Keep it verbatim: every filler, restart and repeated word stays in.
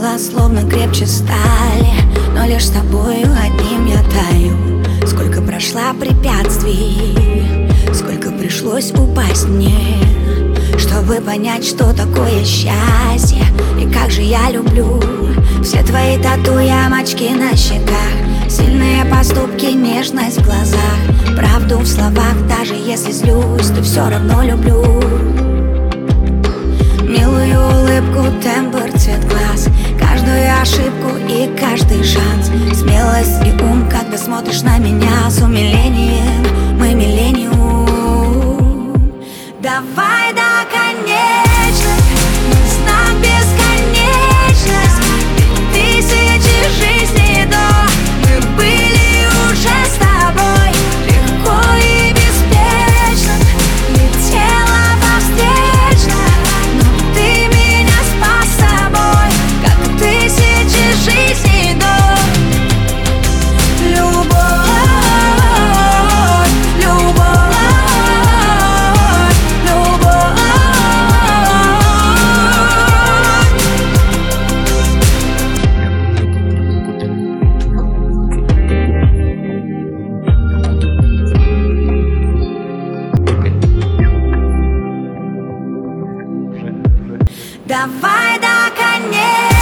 слова словно крепче стали, но лишь с тобою одним я таю. Сколько прошла препятствий, сколько пришлось упасть мне, чтобы понять, что такое счастье и как же я люблю все твои тату, ямочки на щеках, сильные поступки, нежность в глазах, правду в словах. Даже если злюсь, то все равно люблю. Милую улыбку, тембр, цвет глаз, каждую ошибку и каждый шанс, смелость и ум, когда смотришь на меня с умилением. Мы миллениум. Давай до конечных, знак бесконечность, ведь тысячи жизней до мы были уже с тобой. Легко и беспечно летела по встречной, но ты меня спас собой, как тысячи жизней до. Любовь, любовь, любовь. Давай до конец.